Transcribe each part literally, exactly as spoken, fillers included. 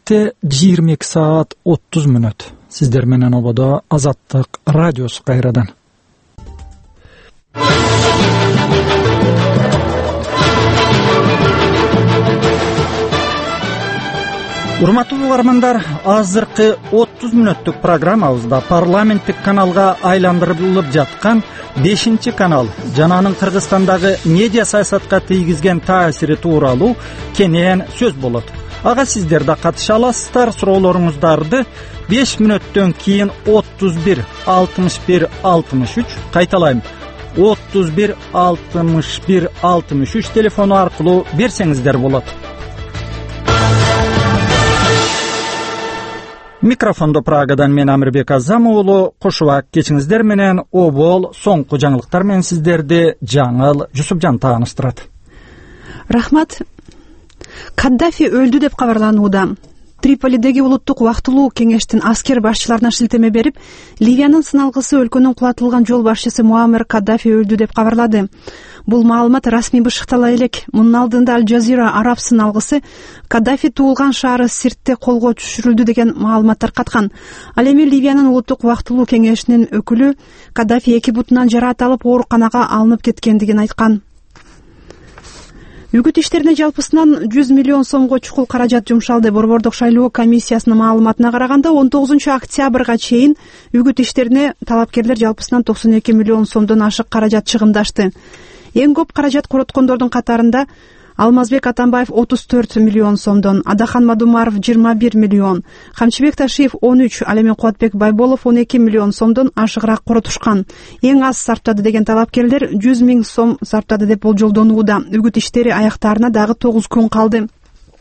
Саатте жыйырма эки саат отуз мүнөт. Сиздер менен ободо Азаттык радиосу кайрадан. Урматтуу угармандар, азыркы отуз мүнөттүк программабызда парламенттик каналга айландырылып жаткан бешинчи канал жана анын Кыргызстандагы медиа саясатка тийгизген таасири тууралуу кенен сөз болот. Ага сиздер да катыша аласыздар. Суроолоруңуздарды беш мүнөттөн кийин отуз бир алтымыш бир алтымыш үч, кайталайм, отуз бир алтымыш бир алтымыш үч телефону аркылуу берсеңиздер болот. Микрофондо Прагадан мен Амирбек Азам уулу, кошубак кечиңиздер менен обол соңку жаңылыктар менен сиздерди Жаңыл Жусупжан тааныштырат. Рахмат. Каддафи өлдү деп кабарланууда. Триполидеги улуттук убактылуу кеңештин аскер башчыларына шилтеме берип, Ливиянын сыналгысы өлкөнүн кулатылган жол башчысы Муаммар Каддафи өлдү деп кабарлады. Бул маалымат расмий бышыктала элек. Мунун алдында Аль Жазира араб сыналгысы Каддафи туулган шаары Сиртте колго түшүрүлдү деген маалымат таркаткан. Ал эми Ливиянын улуттук убактылуу кеңешинин өкүлү Каддафи эки бутунан жараат алып ооруканага алынып кеткендигин айткан. Үгүт иштерине жалпысынан жүз миллион сомго чукул каражат жумшалды. Борбордук шайлоо комиссиясынын маалыматына караганда он тогузунчу октябрга чейин үгүт иштерине талапкерлер жалпысынан токсон эки миллион сомдон ашык каражат чыгымдашты. Эң көп каражат короткондордун катарында Алмазбек Атамбаев отуз төрт миллион сомдон, Адахан Мадумаров жыйырма бир миллион, Камчыбек Ташиев он үч, ал эми Кубатбек Байболов он эки миллион сомдон ашыгыраак коротушкан. Эң аз сарптады деген талапкерлер жүз миң сом сарптады деп болжолдонууда. Үгүт иштери аяктарына дагы тогуз күн калды.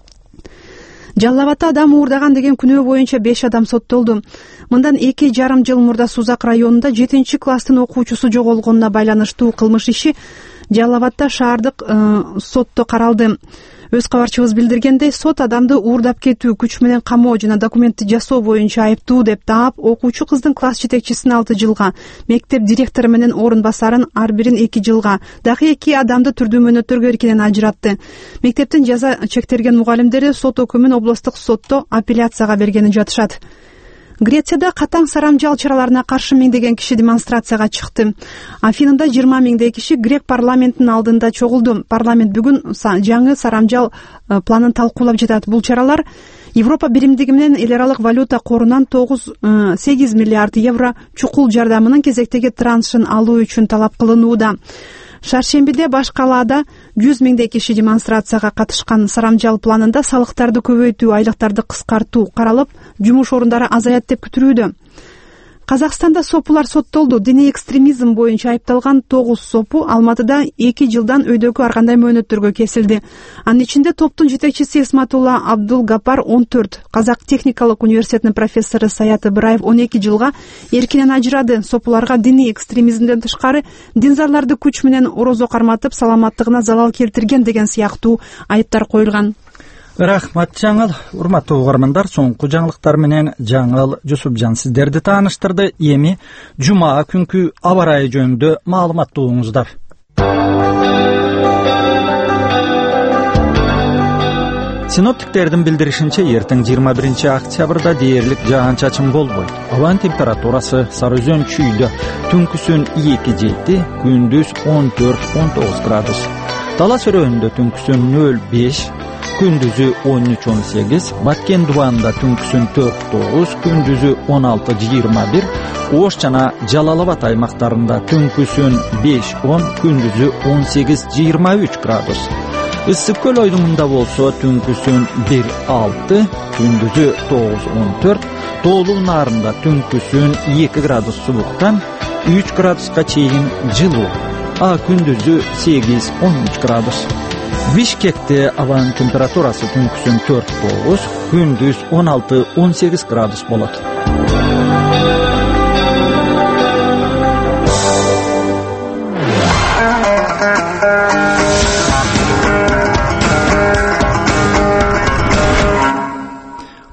Жалал Абадта адам уурдаган деген күнөө боюнча беш адам соттолду. Мындан эки жарым жыл мурда Сузак районунда жетинчи класстын окуучусу жоголгонуна байланыштуу кылмыш иши Жалал Абадта шаардык э, сотто каралды. Өз кабарчыбыз билдиргендей, сот адамды уурдап кетүү, күч менен камоо жана документти жасоо боюнча айыптуу деп таап, окуучу кыздын класс жетекчисин алты жылга, мектеп директору менен орун басарын ар бирин эки жылга, дагы эки адамды түрдүү мөөнөттөргө эркинен ажыратты. Мектептин жаза чектелген мугалимдери сот өкүмүн облустук сотто апелляцияга бергенин жатышат. Грецияда катаң сарамжал чараларына каршы миңдеген киши демонстрацияга чыкты. Афинында жыйырма миңдей киши грек парламентинин алдында чогулду. Парламент бүгүн жаңы сарамжал планын талкуулап жатат. Бул чаралар Европа биримдиги менен эл аралык валюта корунан сегиз миллиард евро чукул жардамынын кезектеги траншын алуу үчүн талап кылынууда. Шаршембиде баш калаада жүз миңдей киши демонстрацияга катышкан. Сарамжал планында салыктарды көбөйтүү, айлыктарды кыскартуу каралып, жумуш орундары азаят деп күтүлүүдө. Казакстанда сопулар соттолду. Диний экстремизм боюнча айыпталган тогуз сопу Алматыда эки жылдан өйдөгү ар кандай мөөнөттөргө кесилди. Анын ичинде топтун жетекчиси Исматулла Абдул Гапар он төрт, Казак техникалык университетинин профессору Саят Ыбыраев он эки жылга эркинен ажырады. Сопуларга диний экстремизмден тышкары динзарларды күч менен орозо карматып, саламаттыгына залал келтирген деген сыяктуу айыптар коюлган. Рахмат Жаңыл. Урматтуу угармандар, соңку жаңылыктар менен Жаңыл Жусупжан сиздерди тааныштырды. Эми жума күнкү аба ырайы жөнүндө маалыматтууңуздар. Синоптиктердин билдиришинче, эртең жыйырма биринчи октябрда дээрлик жаан-чачын болбойт. Абанын температурасы Сары Өзөн чүйдө, түнкүсүн эки жети, күндүз он төрт он тогуз градус. Талас өрөөнүндө түнкүсүн нөл беш, күндүзү он үч он сегиз, Баткен дубанында түнкүсүн төрт тогуз, күндүзү он алты жыйырма бир, Ош жана Жалал Абад аймактарында түнкүсүн беш он, күндүзү он сегиз жыйырма үч градус. Ысык көл ойдумунда болсо түнкүсүн бир алты, күндүзү тогуз он төрт, Тоолуу наарында түнкүсүн эки градус сууктан үч градуска чейин жылуу, а күндүзү сегиз он үч градус. Бишкекте абанын температурасы түнкүсүн төрт тогуз, күндүз он алты он сегиз градус болот.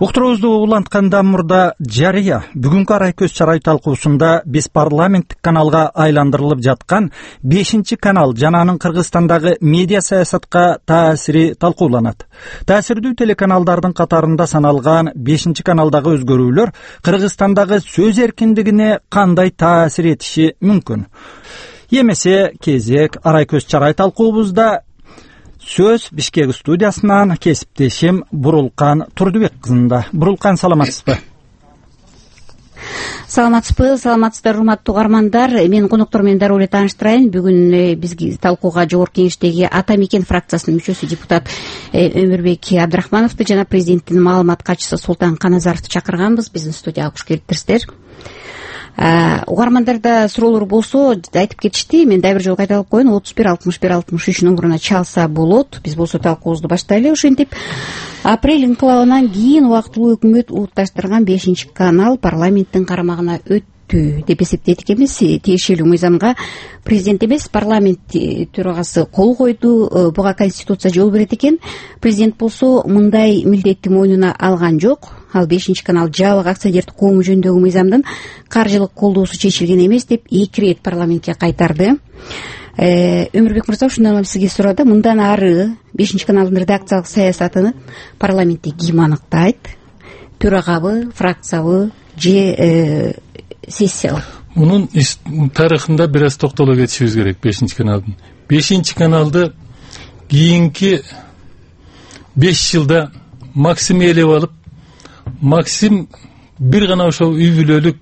Уктуруубузду уланткандан мурда жарыя бүгүнкү арай көз чарай талкуусунда биз парламенттик каналга айландырылып жаткан бешинчи канал жана анын Кыргызстандагы медиа саясатка таасири талкууланат. Таасирдүү телеканалдардын катарында саналган бешинчи каналдагы өзгөрүүлөр Кыргызстандагы сөз эркиндигине кандай таасир этиши мүмкүн? Эмесе кезек арай көз чарай талкуубузда сөз Бишкек студиясынан кесиптешим Бурулкан Турдубек кызында. Бурулкан, саламатсызбы? Саламатсызбы, саламатсыздар урматтуу угармандар. Мен коноктор менен дароо эле тааныштырайын. Бүгүн бизги талкууга Жогорку Кеңештеги Ата Мекен фракциясынын мүчөсү депутат Өмүрбек Абдрахмановду жана президенттин маалымат катчысы Султан Каназаровду чакырганбыз. Биздин студияга куш келиптирсиздер. Угармандарда суроолор болсо айтып кетишти. Мен дагы бир жолу кайталап коеюн. отуз бир алтымыш бир алтымыш үч номуруна чалса болот. Биз болсо талкуубузду баштайлы. Ошентип апрель инкылабынан кийин убактылуу өкмөт улутташтырган бешинчи канал парламенттин карамагына өттү деп эсептейт экенбиз. Тиешелүү мыйзамга президент эмес, парламент төрагасы кол койду. Буга конституция жол берет экен. Президент болсо мындай милдетти мойнуна алган жок. Ал бешинчи канал жабык акционердик коому жөнүндөгү мыйзамдын каржылык колдоосу чечилген эмес деп эки ирет парламентке кайтарды. Өмүрбек мырза, ушундан сизге сурады. Мындан ары бешинчи каналдын редакциялык саясатын парламентте ким аныктайт? Төрагабы, фракциябы же сессиябы? Мунун тарыхында бир аз токтоло кетишибиз керек. бешинчи каналдын бешинчи каналды кийинки беш жылда Максим ээлеп алып, Максим бир гана ошол үй бүлөлүк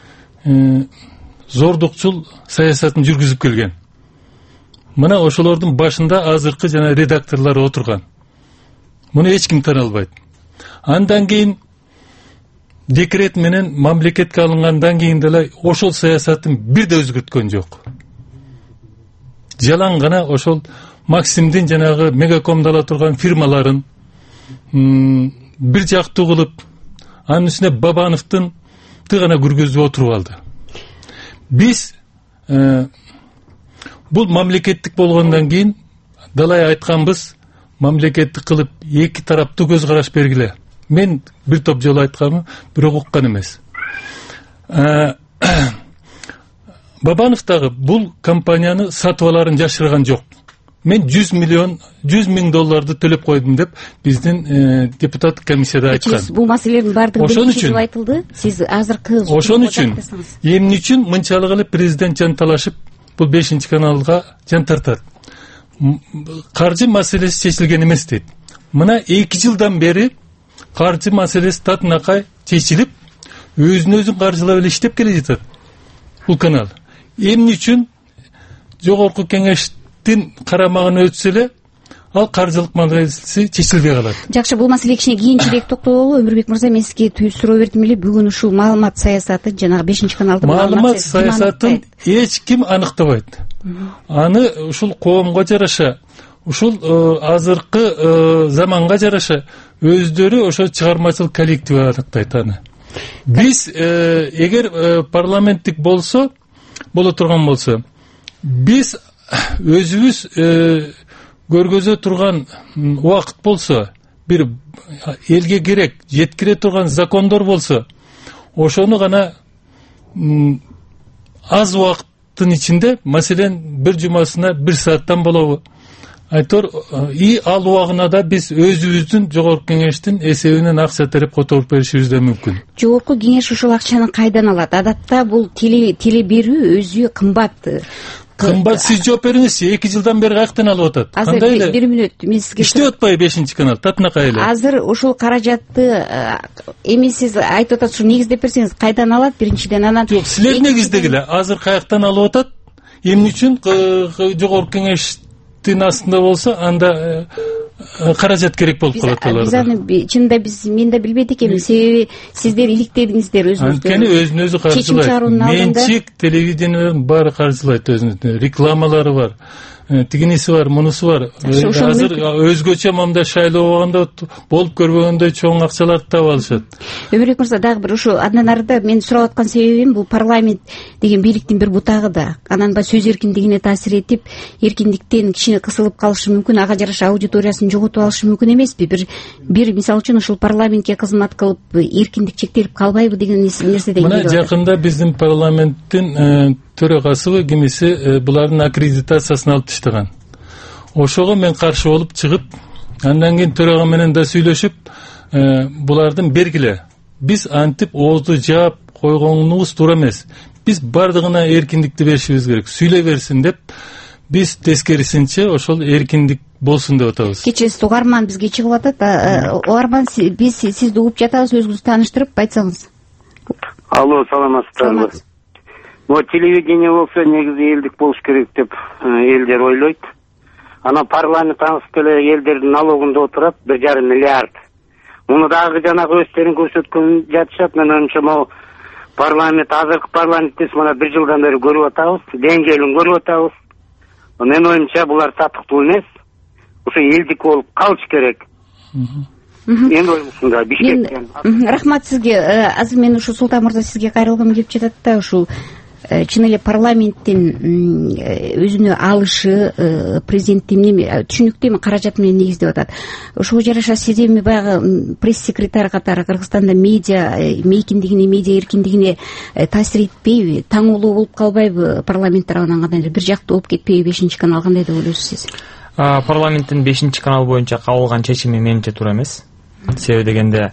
зордукчул саясатын жүргүзүп келген. Мына ошолордун башында азыркы жана редакторлор отурган. Муну эч ким тана албайт. Андан кийин декрет менен мамлекетке алынгандан кийин деле ошол саясатын бир да өзгөрткөн жок. Жалаң гана ошол Максимдин жанагы мегакомдо ала турган фирмаларын бир жактуу кылып, анын үстүнө Бабановдун гана көргөзүп отуруп алды. Биз бул мамлекеттик болгондон кийин далай айтканбыз, мамлекеттик кылып эки тараптуу көз караш бергиле. Мен бир топ жолу айтканмын, бирок уккан эмес. Бабанов дагы бул компанияны сатып аларын жашырган жок. Мен жүз миллион, жүз миң долларды төлөп койдум деп биздин депутат комиссияда айткан. Бул маселелердин баардыгы биринчи жолу айтылды. Сиз азыркы ошон үчүн эмне үчүн мынчалык эле президент жанталашып бул бешинчи каналга жан тартат? Каржы маселеси чечилген эмес дейт. Мына эки жылдан бери каржы маселеси татынакай чечилип, өзүн өзүн каржылап эле иштеп келе жатат бул канал. Эмне үчүн Жогорку Кеңештин карамагына өтсө эле ал каржылык маселеси чечилбей калат. Жакшы, бул маселеге кичине кийинчерээк токтололу. Өмүрбек мырза, мен сизге суроо бердим эле. Бүгүн ушул маалымат саясаты жанагы бешинчи каналдын маалымат саясатын эч ким аныктабайт. Аны ушул коомго жараша, ушул азыркы заманга жараша өздөрү ошо чыгармачылык коллективи аныктайт аны. Биз эгер парламенттик болсо, боло турган болсо, биз өзүбүз көргөзө турган убакыт болсо, бир элге керек жеткире турган закондор болсо, ошону гана аз убакыттын ичинде, маселен бир жумасына бир сааттан болобу, айтор и ал убагына да биз өзүбүздүн Жогорку Кеңештин эсебинен акча тереп которуп беришибиз да мүмкүн. Жогорку Кеңеш ушул акчаны кайдан алат? Адатта бул теле берүү өзү кымбат. Кымбат, сиз жооп бериңиз. эки жылдан бери каяктан алып атат? Кандай эле? Бир мүнөт мен сизге иштеп атпайбы бешинчи канал? Татынакай эле. Азыр ушул каражатты эми сиз айтып атат, ушу негиздеп берсеңиз кайдан алат? Биринчиден, анан жок, силер негиздегиле. Азыр каяктан алып атат? Эмне үчүн Жогорку Кеңештин астында болсо, анда каражат керек болуп калат аларга. Биз аны чынында биз мен да билбейт экенмин. Себеби сиздер иликтедиңиздер өзүңүздөр. Анткени өзүн өзү каржылайт. Менчик телевидениялардын баары каржылайт өзүнүн. Рекламалары бар. Тигиниси бар, мунусу бар. Азыр өзгөчө момда шайлоо болгондо болуп көрбөгөндөй чоң акчаларды таап алышат. Өмүрбек мырза, дагы бир ушу андан арыда мен сурап аткан себебим, бул парламент деген бийликтин бир бутагы да. Анан ба сөз эркиндигине таасир этип, эркиндиктен кичине кысылып калышы мүмкүн. Ага жараша аудиториясын жоготуп алышы мүмкүн эмеспи? Бир бир мисалы үчүн ушул парламентке кызмат кылып эркиндик чектелип калбайбы деген нерседен мына жакында биздин парламенттин төрагасыбы кимиси булардын аккредитациясын алып таштаган. Ошого мен каршы болуп чыгып, андан кийин төрага менен да сүйлөшүп, булардын бергиле. Биз антип оозду жаап койгонубуз туура эмес. Биз бардыгына эркиндикти беришибиз керек. Сүйлөй берсин деп, биз тескерисинче ошол эркиндик болсун деп атабыз. Кечирсиз, угарман бизге чыгып атат. Угарман, биз сизди угуп жатабыз, өзүңүздү тааныштырып айтсаңыз. Алло, саламатсыздарбы? Вот телевидение болсо негизи элдик болуш керек деп элдер ойлойт. Ана парламент аңсып эле элдердин налогунда отурат бир жарым миллиард. Муну дагы жанагы өздөрүн көрсөткөн жатышат. Мен оюмча могу парламент, азыркы парламентти мына бир жылдан бери көрүп атабыз, деңгээлин көрүп атабыз. Мен оюмча булар татыктуу эмес. Ошо элдик болуп калыш керек. Мен оюмча Бишкектен. Рахмат сизге. Азыр мен ушу Султан мырза сизге кайрылгым келип жатат да, ушул чын эле парламенттин өзүнө алышы президенттин неме түшүнүктүү эми каражат менен негиздеп атат. Ошого жараша сиз эми баягы пресс-секретарь катары Кыргызстанда медиа мейкиндигине, медиа эркиндигине таасир этпейби, таңоолуу болуп калбайбы парламент тарабынан, кандайдыр бир жактуу болуп кетпейби бешинчи канал, кандай деп ойлойсуз сиз? Парламенттин бешинчи канал боюнча кабыл алган чечими менимче туура эмес. Себеби дегенде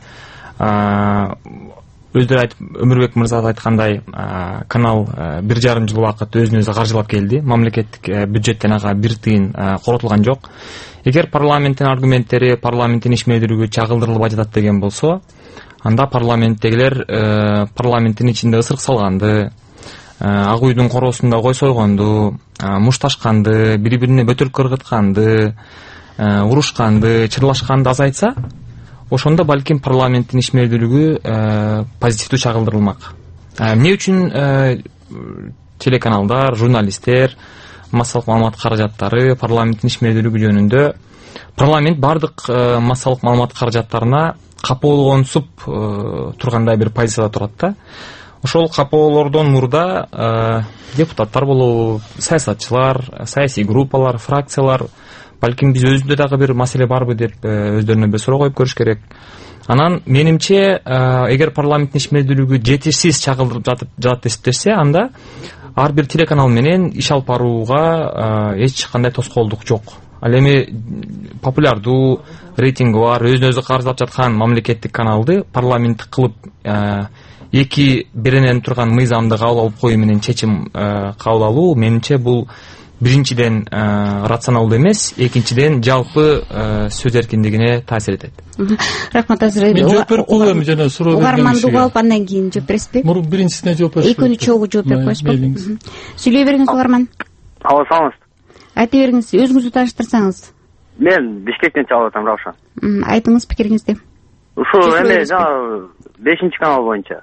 өздөрү айтып, Өмүрбек мырза айткандай, канал бир жарым жыл убакыт өзүн өзү каржылап келди. Мамлекеттик бюджеттен ага бир тыйын коротулган жок. Эгер парламенттин аргументтери парламенттин ишмердүүлүгү чагылдырылбай жатат деген болсо, анда парламенттегилер парламенттин ичинде ысырык салганды, ак үйдүн короосунда кой сойгонду, мушташканды, бири-бирине бөтөлкө ыргытканды, урушканды, чырлашканды азайтса, ошондо балким парламенттин ишмердүүлүгү позитивдүү чагылдырылмак. Эмне үчүн телеканалдар, журналисттер, массалык маалымат каражаттары парламенттин ишмердүүлүгү жөнүндө парламент бардык массалык маалымат каражаттарына капоолгонсуп тургандай бир позицияда турат да. Ошол капоолордон мурда депутаттар болобу, саясатчылар, саясий группалар, фракциялар, балким биз өзүндө дагы бир маселе барбы деп өздөрүнө бир суроо коюп көрүш керек. Анан менимче, эгер парламенттин ишмердүүлүгү жетишсиз чагылдырып жатып жатат деп эсептешсе, анда ар бир телеканал менен иш алып барууга эч кандай тоскоолдук жок. Ал эми популярдуу, рейтинги бар, өзүн өзү каржылап жаткан мамлекеттик каналды парламенттик кылып эки беренен турган мыйзамды кабыл алып коюу менен чечим кабыл алуу менимче бул биринчиден рационалдуу эмес, экинчиден жалпы сөз эркиндигине таасир этет. Рахмат. Азыр мен жооп берип коем, жана суроо берген кишиге. Угарманды угуп алып андан кийин жооп бересизби? Мурун биринчисине жооп берип. Экөөнү чогуу жооп берип коесузбу? Сүйлөй бериңиз Угарман. Алло, саламатсызбы? Айта бериңиз, өзүңүздү тааныштырсаңыз. Мен Бишкектен чалып атам, Равшан. Айтыңыз пикириңизди. Ушул эме жана бешинчи канал боюнча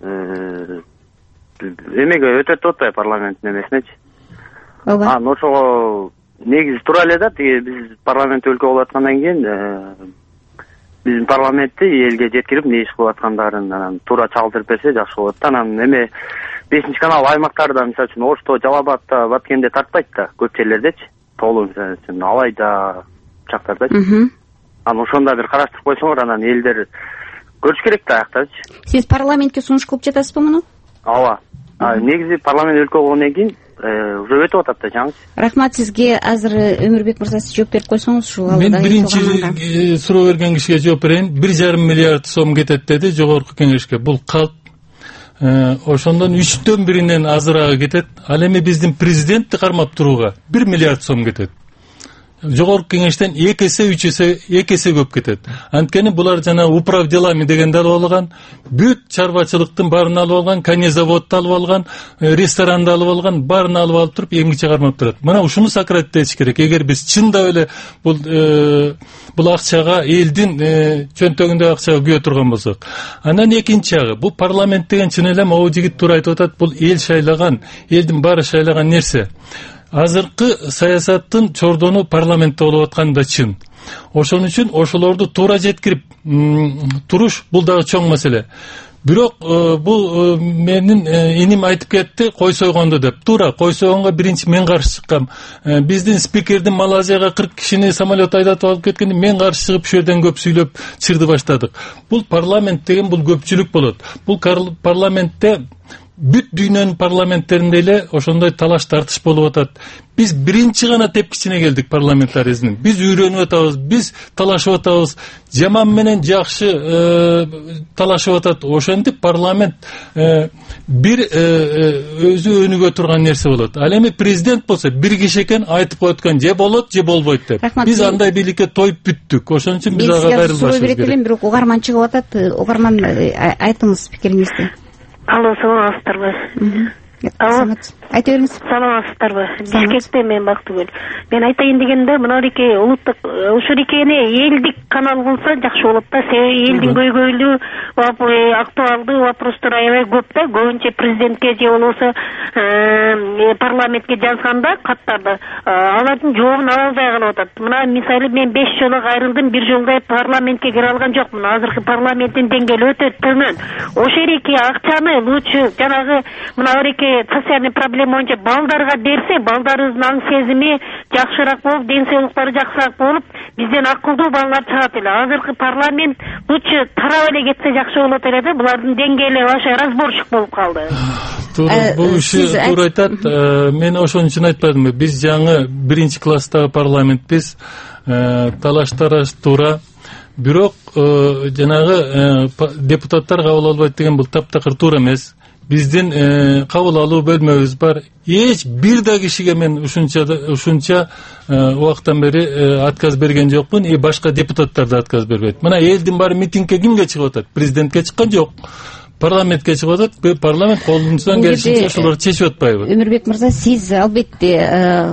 эмеге өтөт деп атпайбы парламенттин эмесинечи? Ооба. Анан ошого негизи туура эле да, тиги биз парламент өлкө болуп аткандан кийин биздин парламентти элге жеткирип эмне иш кылып аткандарын анан туура чагылдырып берсе жакшы болот да. Анан эме бешинчи канал аймактарда, мисалы үчүн Ошто, Жалал Абадта, Баткенде тартпайт да, көп жерлердечи. Тоолуу, мисалы үчүн Алайда жактардачы. Анан ошондо бир караштырып койсоңор, анан элдер көрүш керек да аяктачы. Сиз парламентке сунуш кылып жатасызбы муну? Ооба. Негизи парламент өлкө болгондон кийин уже өтүп атат да жаңычы. Рахмат сизге. Азыр Өмүрбек мырза, сиз жооп берип койсоңуз ушул алдыда. Мен биринчи суроо берген кишиге жооп берейин. бир жарым миллиард сом кетет деди жогорку кеңешке. Бул калп. Ошондон үчтөн биринен азыраагы кетет. Ал эми биздин президентти кармап турууга бир миллиард сом кетет. Жогорку кеңештен эки эсе, үч эсе, эки эсе көп кетет. Анткени булар жана управ делами дегенди алып алган, бүт чарбачылыктын баарын алып алган, конезаводду алып алган, ресторанды алып алган, баарын алып алып туруп эмгиче кармап турат. Мына ушуну сократить керек. Эгер биз чындап эле бул бул акчага, элдин чөнтөгүндөгү акчага күйө турган болсок. Андан экинчи жагы, бул парламент деген чын эле могу жигит туура айтып атат, бул эл шайлаган, элдин баары шайлаган нерсе. Азыркы саясаттын чордону парламентте болуп атканы да чын. Ошон үчүн ошолорду туура жеткирип туруш бул дагы чоң маселе. бирок бул менин иним айтып кетти, кой сойгонду деп. Туура, кой сойгонго биринчи мен каршы чыккам. Биздин спикердин Малайзияга кырк кишини самолет айдатып алып кеткенде мен каршы чыгып ушул жерден көп сүйлөп чырды баштадык. Бул парламент деген бул көпчүлүк болот. Бул парламентте бүт дүйнөнүн парламенттеринде эле ошондой талаш тартыш болуп атат. Биз биринчи гана тепкичине келдик парламентаризмдин. Биз үйрөнүп атабыз, биз талашып атабыз. Жаман менен жакшы талашып атат. Ошентип парламент бир өзү өнүгө турган нерсе болот. Ал эми президент болсо бир киши экен, айтып коет экен, же болот, же болбойт деп. Биз андай бийликке тоюп бүттүк. Ошон үчүн биз ага кайрылбашыбыз керек. Элем бирок угарман чыгып атат. Угарман айтыңыз пикириңизди. Алло, саламатсыздарбы? Алло, айта бериңиз. Саламатсыздарбы? Бишкектен мен Бактыгүл. Мен айтайын дегенде, мына реке улуттук ушул рекени элдик канал кылса жакшы болот да. Себеби элдин көйгөйлүү, актуалдуу вопростор аябай көп да. Көбүнчө президентке же болбосо парламентке жазганда каттарды алардын жообун ала албай калып атат. Мына мисалы мен беш жолу кайрылдым, бир жолда парламентке кире алган жокмун. Азыркы парламенттин деңгээли өтө төмөн. Ошол реке акчаны лучше жанагы мына реке социальный проблема боюнча балдарга берсе, балдарыбыздын аң сезими жакшыраак болуп, ден соолуктары жакшыраак болуп, бизден акылдуу балдар чыгат эле. Азыркы парламент лучше тарап эле кетсе жакшы болот эле да. Булардын деңгээли ошо разборчик болуп калды. Туура, бул иши туура айтат. Мен ошон үчүн айтпадымбы? Биз жаңы биринчи класстагы парламентпиз, талаш тараш туура. Бирок жанагы депутаттар кабыл албайт деген бул таптакыр туура эмес. Биздин кабыл алуу бөлмөбүз бар. Эч бир да кишиге мен ушунча ушунча убакыттан бери отказ берген жокмун, и башка депутаттар да отказ бербейт. Мына элдин баары митингке кимге чыгып атат? Президентке чыккан жок. Парламентке чыгып атат. Парламент колунан келишинче ошолорду чечип атпайбы? Өмүрбек мырза, сиз албетте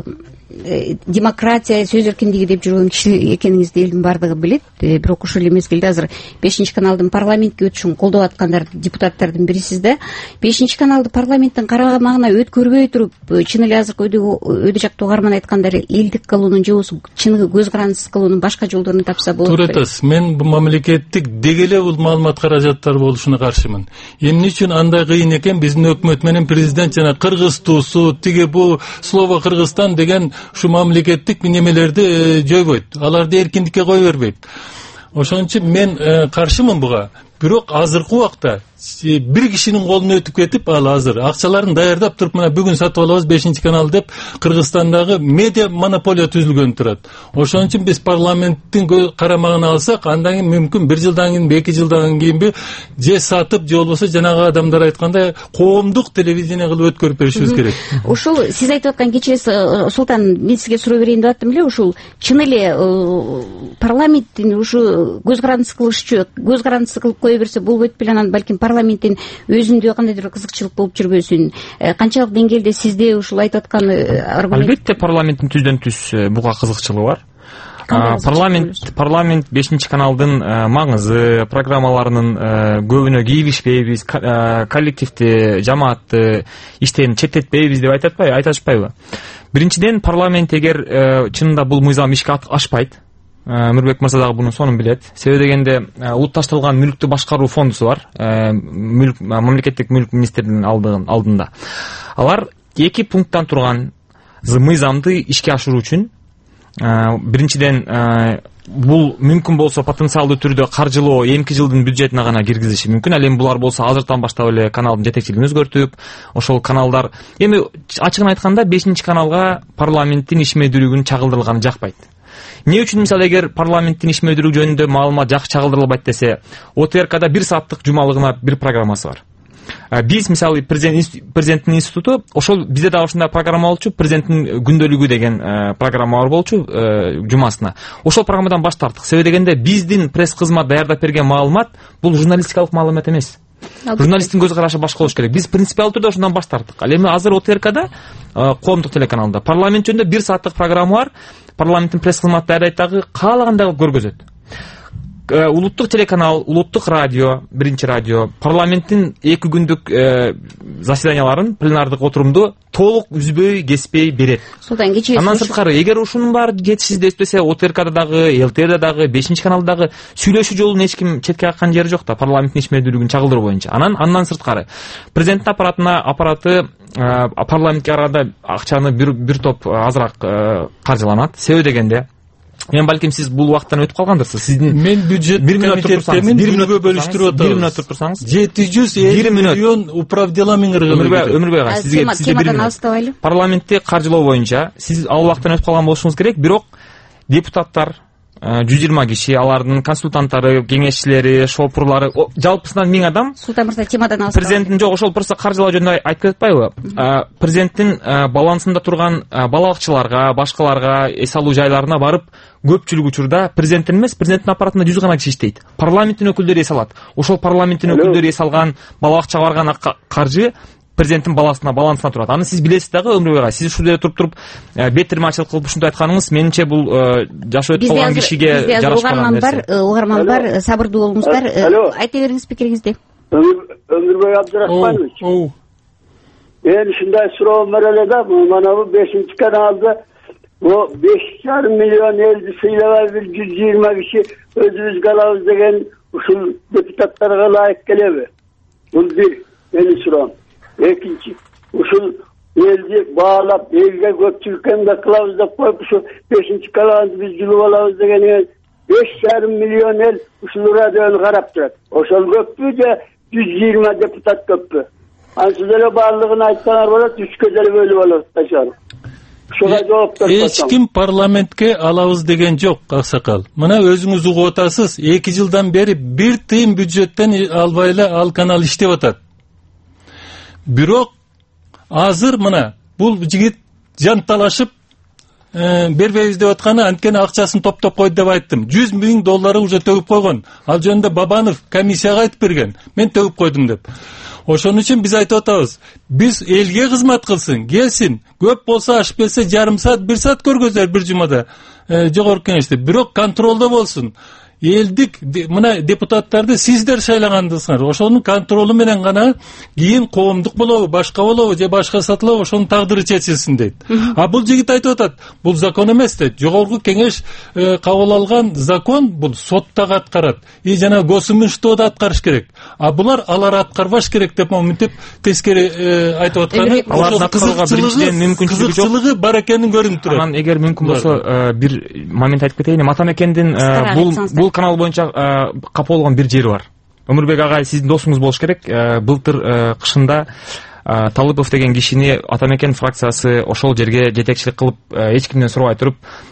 демократия, сөз эркиндиги деп жүргөн киши экениңизди элдин баардыгы билет. Бирок ушул эле мезгилде азыр бешинчи каналдын парламентке өтүшүн колдоп аткандар депутаттардын бирисиз да. бешинчи каналды парламенттин карамагына өткөрбөй туруп, чын эле азыркы өйдө жактуу угарман айткандары элдик кылуунун же болбосо чыныгы көз карандысыз кылуунун башка жолдорун тапса болот. Туура айтасыз. Мен бул мамлекеттик дегеле бул маалымат каражаттары болушуна каршымын. Эмне үчүн андай кыйын экен биздин өкмөт менен президент жана кыргыз туусу, тиги бул слово Кыргызстан деген ушу мамлекеттик немелерди жойбойт. Аларды эркиндикке кое бербейт. Ошон үчүн мен каршымын буга. Бирок азыркы убакта бир кишинин колуна өтүп кетип, ал азыр акчаларын даярдап туруп, мына бүгүн сатып алабыз бешинчи канал деп Кыргызстандагы медиа монополия түзүлгөн турат. Ошон үчүн биз парламенттин карамагына алсак, андан кийин мүмкүн бир жылдан кийин, эки жылдан кийинби же сатып, же болбосо жанагы адамдар айткандай коомдук телевидение кылып өткөрүп беришибиз керек. Ушул сиз айтып аткан кечээ Султан, мен сизге суроо берейин деп аттым эле. Ушул чын эле парламенттин ушу көз карандысы кылышчу, көз карандысы кылып кое берсе болбойт беле, анан балким парламенттин өзүндө кандайдыр кызыкчылык болуп жүрбөсүн. Канчалык деңгээлде сизде ушул айтып аткан аргумент? Албетте парламенттин түздөн түз буга кызыкчылыгы бар. Парламент парламент бешинчи каналдын маңызы, программаларынын көбүнө кийбишпейбиз, коллективди, жамаатты иштен четтетпейбиз деп айтатпайбы, айтышпайбы? Биринчиден, парламент эгер чынында бул мыйзам ишке ашпайт, Өмүрбек мырза дагы бунун сонун билет. Себеби дегенде улутташтырылган мүлктү башкаруу фондусу бар, мүлк мамлекеттик мүлк министринин алдында. Алар эки пункттан турган мыйзамды ишке ашыруу үчүн биринчиден бул мүмкүн болсо потенциалдуу түрдө каржылоо эмки жылдын бюджетине гана киргизиши мүмкүн. Ал эми булар болсо азыртан баштап эле каналдын жетекчилигин өзгөртүп, ошол каналдар эми ачыгын айтканда бешинчи каналга парламенттин ишмердүүлүгүн чагылдырылганы жакпайт. Эмне үчүн мисалы эгер парламенттин ишмердүүлүгү жөнүндө маалымат жакшы чагылдырылбайт десе, о тэ эр када бир сааттык жумалыгына бир программасы бар. Биз мисалы президенттин институту, ошол бизде дагы ушундай программа болчу, президенттин күндөлүгү деген программа бар болчу жумасына. Ошол программадан баш тарттык. Себеби дегенде биздин пресс кызмат даярдап берген маалымат бул журналистикалык маалымат эмес. Журналисттин көз карашы башка болуш керек. Биз принципиалдуу түрдө ошондон баш тарттык. Ал эми азыр о тэ эр када коомдук телеканалда парламент жөнүндө бир сааттык программа бар. Парламенттин пресс кызматы даярдайт дагы, каалагандай кылып көргөзөт. улуттук телеканал, улуттук радио, биринчи радио парламенттин эки күндүк заседанияларын, пленардык отурумду толук үзбөй, кеспей берет. Судан кечээ. Андан сырткары, эгер ушунун баары жетишсиздешпесе, О Т Р К'да дагы, Л Т Р'де дагы, бешинчи каналда дагы сүйлөшүү жолун эч ким четке каккан жери жок да, парламенттин ишмердүүлүгүн чагылдыруу боюнча. Анан андан сырткары, президенттин аппаратына аппараты парламентке караганда акчаны бир бир топ азыраак каржыланат. Себеби дегенде, мен балким сиз бул убакыттан өтүп калгандырсыз. Сиздин мен бюджет комитеттемин бир мүнөткө бөлүштүрүп атабыз. бир мүнөт туруп турсаңыз. жети жүз элүү миллион управделами кыргызбек. Өмүрбек ага, сизге сизде бир мүнөт. Парламентти каржылоо боюнча сиз ал убакыттан өтүп калган болушуңуз керек, бирок депутаттар жүз жыйырма киши, алардын консультанттары, кеңешчилери, шопурлары, жалпысынан миң адам. Султан мырза, темадан алыстабай. Президенттин жок, ошол просто каржылоо жөнүндө айтып атпайбы? Президенттин балансында турган балалыкчыларга, башкаларга, эс алуу жайларына барып, көпчүлүк учурда президенттин эмес, президенттин аппаратында жүз гана киши иштейт. Парламенттин өкүлдөрү эс алат. Ошол парламенттин өкүлдөрү эс алган балалыкчага барган каржы президенттин баласына, балансына турат. Аны сиз билесиз дагы, Өмүрбек ага. Сиз ушул жерде туруп-туруп беттермачылык кылып ушундай айтканыңыз менимче бул жашы өтүп калган кишиге жарашпаган нерсе. Угарман бар, сабырдуу болуңуздар. Айта бериңиз пикириңизди. Өмүрбек Абдрахманович. Мен ушундай суроо берели да, мына бул бешинчи каналда бу беш жарым миллион элди сыйлабай бир жүз жыйырма киши өзүбүзгө алабыз деген ушул депутаттарга ылайык келеби? Бул бир менин суроом. Экинчи, ушул элди баалап, элге көпчүлүккө эмгек кылабыз деп коюп, ушу бешинчи каналды биз жылып алабыз деген беш жарым миллион эл ушул радиону карап турат. Ошол көппү же жүз жыйырма депутат көппү? Ансыз эле баардыгын айтсаңар болот, үчкө деле бөлүп алат ташар. Ушуга жооп берсеңиз. Эч ким парламентке алабыз деген жок, Аксакал. Мына өзүңүз угуп атасыз, эки жылдан бери бир тыйын бюджеттен албай эле ал канал иштеп атат. Бирок азыр мына бул жигит жанталашып бербейбиз деп атканы, анткени акчасын топтоп койду деп айттым. жүз миң доллары уже төгүп койгон. Ал жөнүндө Бабанов комиссияга айтып берген. Мен төгүп койдум деп. Ошон үчүн биз айтып атабыз. Биз элге кызмат кылсын, келсин. Көп болсо ашып келсе жарым саат, бир саат көргөзөр бир жумада. Жогорку кеңеште. Бирок контролдо болсун. Элдик мына депутаттарды сиздер шайлагандысыңар. Ошонун контролу менен гана кийин коомдук болобу, башка болобу же башка сатылабы, ошонун тагдыры чечилсин дейт. А бул жигит айтып атат, бул закон эмес дейт. Жогорку кеңеш кабыл алган закон бул соттагы аткарат. И жана госимущество да аткарыш керек. А булар алар аткарбаш керек деп моминтип тескери айтып атканы. Алардын аткарууга биринчиден мүмкүнчүлүгү жок. Кызыкчылыгы бар экенин көрүнүп турат. Анан эгер мүмкүн болсо бир момент айтып кетейин. Атамекендин бул канал боюнча капа болгон бир жери бар. Өмүрбек агай, сиздин досуңуз болуш керек. Былтыр кышында Талыпов деген кишини Атамекен фракциясы ошол жерге жетекчилик кылып, эч кимден сурабай туруп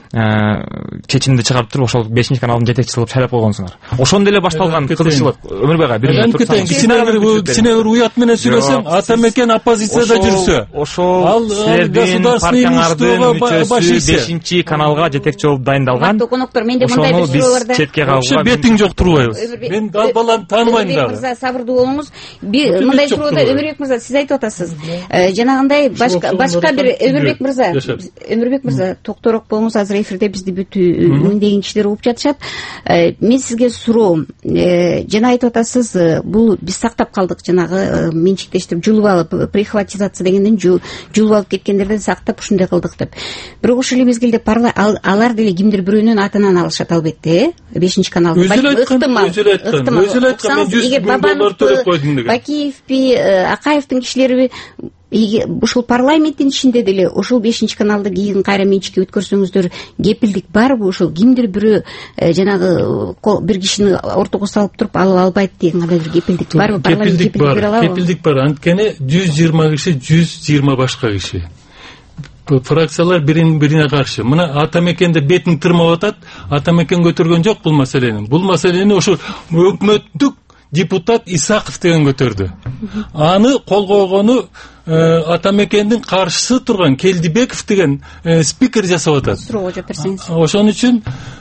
чечимди чыгарып туруп, ошол бешинчи каналдын жетекчиси кылып шайлап койгонсуңар. Ошондо эле башталган кызыкчылык. Өмүрбек ага, бир мүнөт турсаңыз. Кичине бир кичине бир уят менен сүйлөсөм, Атамекен оппозицияда жүрсө, ошол силердин партияңардын мүчөсү бешинчи каналга жетекчи болуп дайындалган. Токоноктор, менде мындай бир суроо бар да. Четке калууга бетиң жок турбайбыз. Мен ал баланы тааныбайм дагы. Мырза, сабырдуу болуңуз. Мындай суроода Өмүрбек мырза, сиз айтып атасыз. Жанагындай башка башка бир Өмүрбек мырза, Өмүрбек мырза, токторок болуңуз. Азыр эфирде бизди бүт миңдеген кишилер угуп жатышат. Мен сизге суроом. Жана айтып атасыз, бул биз сактап калдык, жанагы менчиктештирип жулуп алып, прихватизация дегенден жулуп алып кеткендерден сактап ушундай кылдык деп. Бирок ошол эле мезгилде алар деле кимдир бирөөнүн атынан алышат албетте, бешинчи каналды. Ыктымал, ыктымал. Өзү айткан, мен жүз миң доллар төлөп койдум деген. Бакиевпи, Акаевдин кишилери ушул парламенттин ичинде деле ушул бешинчи каналды кийин кайра менчикке өткөрсөңүздөр кепилдик барбы? Ушул кимдир бирөө жанагы бир кишини ортого салып туруп алып албайт деген кандай бир кепилдик барбы? Кепилдик бар, кепилдик бар. Анткени жүз жыйырма киши, жүз жыйырма башка киши. Фракциялар бирин бирине каршы. Мына Атамекенде бетин тырмап атат. Атамекен көтөргөн жок бул маселени. Бул маселени ошо өкмөттүк депутат Исаков деген көтөрдү. Аны кол койгону Атамекендин каршысы турган Келдибеков деген спикер жасап атат. Суроого жооп берсеңиз. Ошон үчүн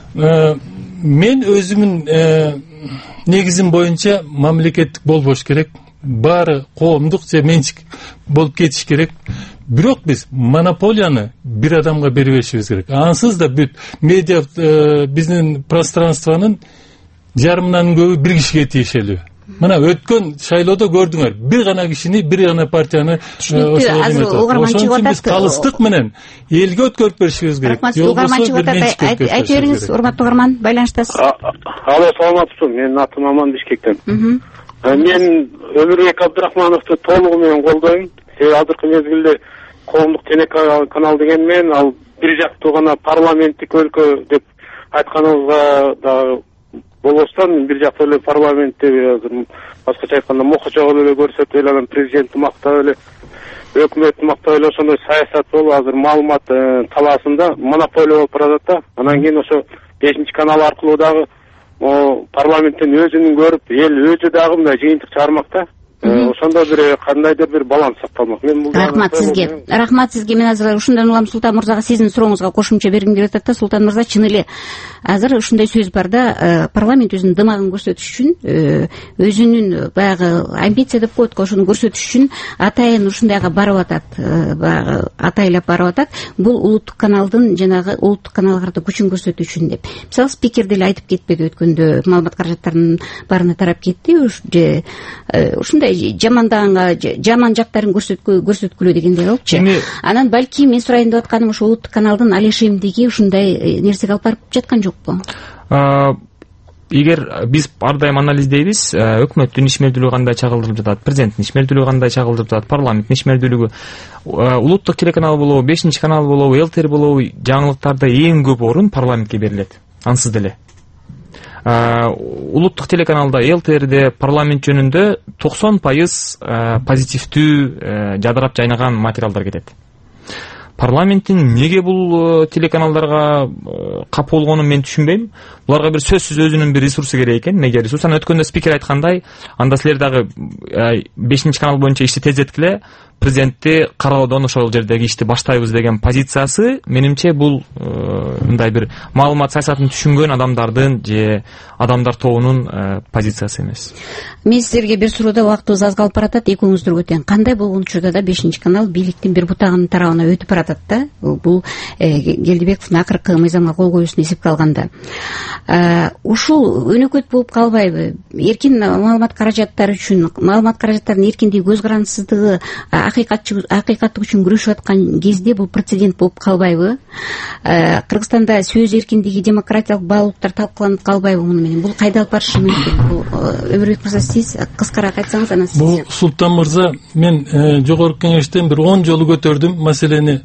мен өзүмүн негизим боюнча мамлекеттик болбош керек. Баары коомдук же менчик болуп кетиш керек. Бирок биз монополияны бир адамга бербешибиз керек. Ансыз да бүт медиа биздин пространствонун жарымынан көбү бир кишиге тиешелүү. Мына өткөн шайлоодо көрдүңөр, бир гана кишини, бир гана партияны ошон биз калыстык менен элге өткөрүп беришибиз керек. Айтып бериңиз, урматтуу угарман, байланыштасыз. Алло, саламатсызбы? Менин атым Аман, Бишкектен. Мен Өмүрбек Абдрахмановду толугу менен колдойм. Азыркы мезгилде коомдук телеканал деген мен ал бир жактуу гана парламенттик өлкө деп айтканыбызга дагы болбостон, бир жакта эле парламентте азыр башкача айтканда мокочогол эле көрсөтүп эле, анан президентти мактап эле, өкмөттү мактап эле ошондой саясат болуп азыр маалымат талаасында монополия болуп баратат да. Анан кийин ошо бешинчи канал аркылуу дагы парламенттен өзүнүн көрүп, эл өзү дагы мындай жыйынтык чыгармак да. Ошондо бир кандайдыр бир баланс сакталмак. Мен бул рахмат сизге. Рахмат сизге. Мен азыр ушундан улам Султан мырзага сиздин сурооңузга кошумча бергим келип атат да. Султан мырза, чын эле азыр ушундай сөз бар да, парламент өзүнүн дымагын көрсөтүш үчүн, өзүнүн баягы амбиция деп коет го, ошону көрсөтүш үчүн атайын ушундайга барып атат, баягы атайлап барып атат. Бул улуттук каналдын жанагы улуттук каналга күчүн көрсөтүү үчүн деп. Мисалы, спикер деле айтып кетпеди өткөндө, маалымат каражаттарынын баарына тарап кетти. Ушундай жамандаганга, жаман жактарын көрсөткүлөө дегендей болупчу. Анан балки мен сурайын деп атканым ушу улуттук каналдын алешемдиги ушундай нерсеге алып барып жаткан жокпу? Эгер биз ар дайым анализдейбиз, өкмөттүн ишмердүүлүгү кандай чагылдырып жатат, президенттин ишмердүүлүгү кандай чагылдырып жатат, парламенттин ишмердүүлүгү, улуттук телеканал болобу, бешинчи канал болобу, эл-тер болобу, жаңылыктарда эң көп орун парламентке берилет. Ансыз деле улуттук телеканалда, эл-терде парламент жөнүндө токсон пайыз позитивдүү, жадырап жайнаган материалдар кетет. Парламенттин неге бул телеканалдарга капы болгонун мен түшүнбөйм. Буларга бир сөзсүз өзүнүн бир ресурсу керек экен. Неге ресурс? Анан өткөндө спикер айткандай, анда силер дагы бешинчи канал боюнча ишти тездеткиле, президентти кароодон ошол жердеги ишти баштайбыз деген позициясы, менимче бул мындай бир маалымат саясатын түшүнгөн адамдардын же адамдар тобунун позициясы эмес. Мен силерге бир суроодо убактыбыз аз калып баратат, экөөңүздөргө тең. Кандай болгон учурда да бешинчи канал бийликтин бир бутагынын тарабына өтүп баратат да? Бул Келдибековдун акыркы мыйзамга кол коюусун эсепке алганда. Ушул өнөкөт болуп калбайбы? Эркин маалымат каражаттары үчүн, маалымат каражаттарынын эркиндиги, көз карандысыздыгы, акыйкаттык үчүн күрөшүп аткан кезде бул прецедент болуп калбайбы? Кыргызстанда сөз эркиндиги, демократиялык баалуулуктар талкууланып калбайбы муну менен? Бул кайда алып барышы мүмкүн? Бул Өмүрбек мырза, сиз кыскараак айтсаңыз, анан сиз. Бул Султан мырза, мен жогорку кеңештен бир он жолу көтөрдүм маселени.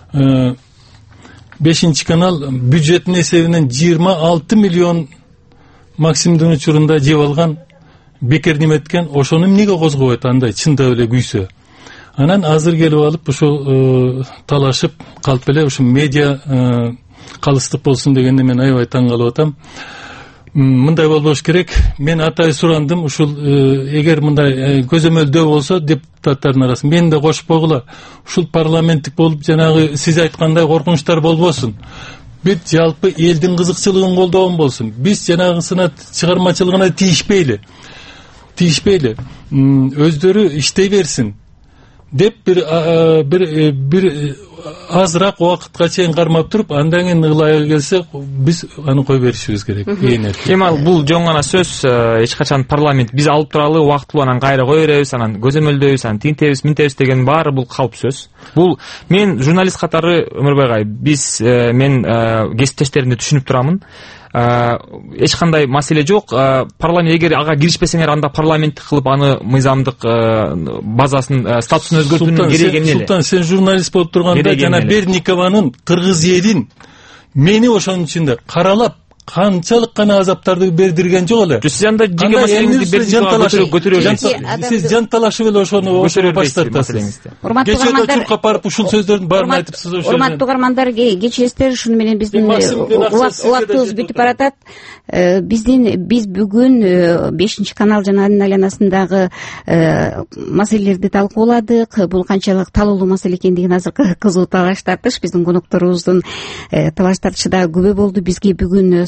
бешинчи канал бюджеттин эсебинен жыйырма алты миллион Максимдин учурунда жеп алган, бекер неметкен, ошону эмнеге козгобойт андай чындап эле күйсө. Анан азыр келип алып ушул талашып калып эле ушу медиа калыстык болсун дегенде мен аябай таң калып атам. Мындай болбош керек. Мен атай сурандым, ушул эгер мындай көзөмөлдөө болсо депутаттардын арасында мен да кошпогула. Ушул парламенттик болуп жанагы сиз айткандай коркунучтар болбосун. Бит жалпы элдин кызыкчылыгын колдогон болсун. Биз жанагысына чыгармачылыгына тийишпейли. Тийишпейли. Өздөрү иштей берсин деп бир бир бир азыраак убакытка чейин кармап туруп, андан кийин ылайыгы келсе биз аны кой беришибиз керек. Кемал, бул жоң гана сөз. Эч качан парламент биз алып туралы убактылуу анан кайра кое беребиз, анан көзөмөлдөйбүз, анан тинтебиз, минтебиз деген баары бул калп сөз. Бул мен журналист катары Өмүрбек ай, биз мен кесиптештеримди түшүнүп турамын. Эч кандай маселе жок. Парламент эгер ага киришпесеңер, анда парламент кылып аны мыйзамдык базасын, статусун өзгөртүүнүн кереги эмне эле? Султан, сен журналист болуп турганда жана Берникованын кыргыз элин мени ошонун ичинде каралап канчалык гана азаптарды бердирген жок эле. Сиз анда жеке маселеңизди Берникова көтөрөбүз. Сиз жан талашып эле ошону баштатасыз. Кечээ чуркап барып ушул сөздөрдүн баарын айтып, сиз ошо. Урматтуу угармандар, кечиңиздер, шуну менен биздин убактыбыз бүтүп баратат. Биздин биз бүгүн бешинчи канал жана анын айланасындагы маселелерди талкууладык. Бул канчалык талуулуу маселе экендигин азыр кызуу талаш тартыш. Биздин конокторубуздун талаш тартышы да күбө болду. Бизге бүгүн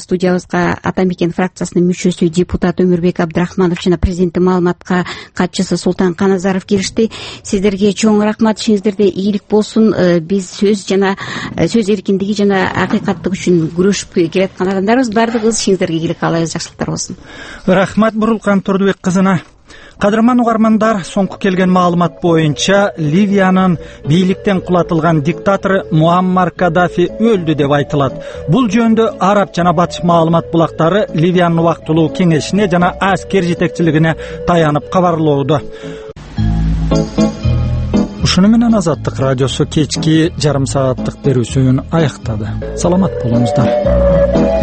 студиябызга Ата Мекен фракциясынын мүчөсү депутат Өмүрбек Абдрахманов жана президенттин маалыматка катчысы Султан Каназаров келишти. Сиздерге чоң рахмат, ишиңиздерде ийгилик болсун. Биз сөз жана сөз эркиндиги жана акыйкаттык үчүн күрөшүп келаткан адамдарбыз. Баардыгыбыз ишиңиздерге ийгилик каалайбыз, жакшылыктар болсун. Рахмат Бурулкан Турдубек кызына. Кадырман угармандар, соңку келген маалымат боюнча Ливиянын бийликтен кулатылган диктатору Муаммар Каддафи өлдү деп айтылат. Бул жөнүндө Араб жана Батыш маалымат булактары Ливиянын убактылуу кеңешине жана аскер жетекчилигине таянып кабарлоодо. Ушуну менен Азаттык радиосу кечки жарым сааттык берүүсүн аяктады. Саламат болуңуздар.